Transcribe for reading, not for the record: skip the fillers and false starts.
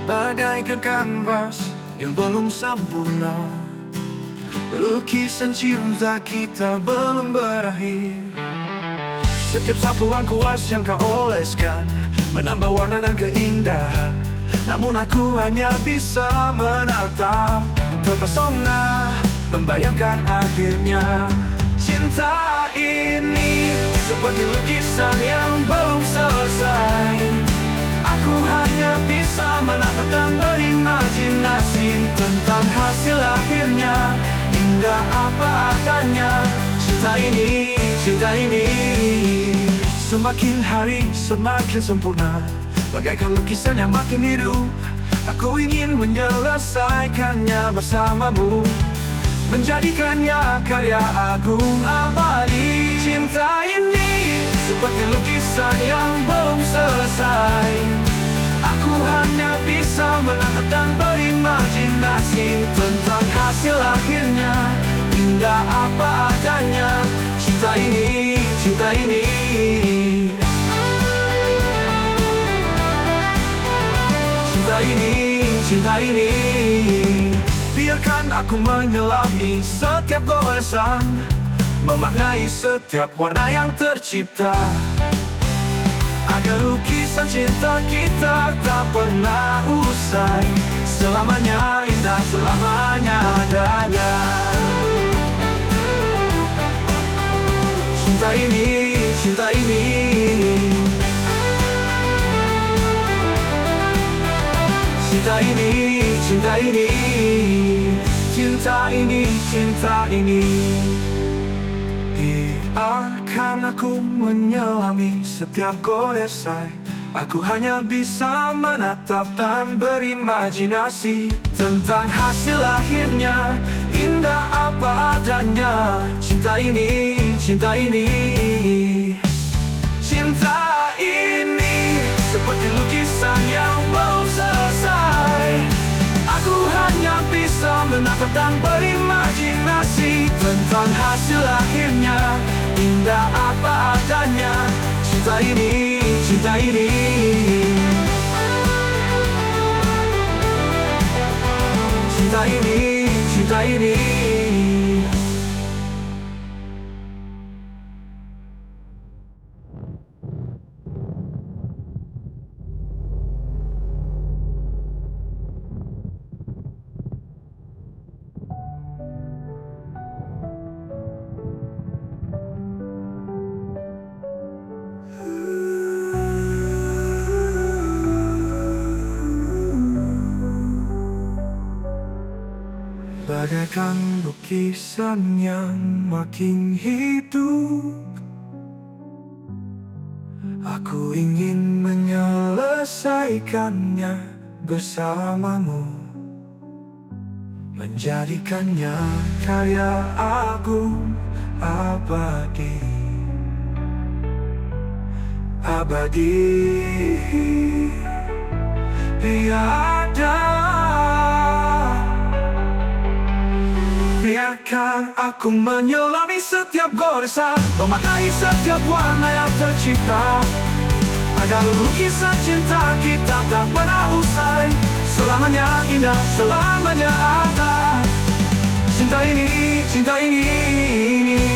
Bagaikan kanvas yang belum sempurna, lukisan cinta kita belum berakhir. Setiap sapuan kuas yang kau oleskan menambah warna dan keindahan, namun aku hanya bisa menatap, terpesona, membayangkan akhirnya. Cinta ini seperti lukisan yang belum selesai. Aku hanya bisa menatap dan berimajinasi tentang hasil akhirnya. Indah apa adanya, cinta ini, cinta ini. Semakin hari semakin sempurna, bagaikan lukisan yang makin hidup. Aku ingin menyelesaikannya bersamamu, menjadikannya karya agung abadi. Cinta ini seperti lukisan yang belum selesai. Aku hanya bisa menatap dan berimajinasi tentang hasil akhirnya. Indah apa adanya, cinta ini, cinta ini. Cinta ini, cinta ini. Biarkan aku menyelami setiap goresan, memaknai setiap warna yang tercipta, agar lukisan cinta kita tak pernah usai. Selamanya indah, selamanya adanya. Cinta ini, cinta ini. Cinta ini, cinta ini. Cinta ini, cinta ini. Biarkan aku menyelami setiap goresan, aku hanya bisa menatap dan berimajinasi tentang hasil akhirnya. Indah apa adanya, cinta ini, cinta ini. Cinta ini seperti lukisan yang belum selesai. Aku hanya bisa menatap dan berimajinasi tentang hasil akhirnya. Indah apa adanya, cinta ini, cinta ini. Cinta ini, cinta ini. Bagaikan lukisan yang makin hidup, aku ingin menyelesaikannya bersamamu, menjadikannya karya agung abadi. Abadi, tiada. Biarkan aku menyelami setiap goresan, memaknai setiap warna yang tercipta, agar lukisan cinta kita tak pernah usai. Selamanya indah, selamanya ada. Cinta ini, cinta ini.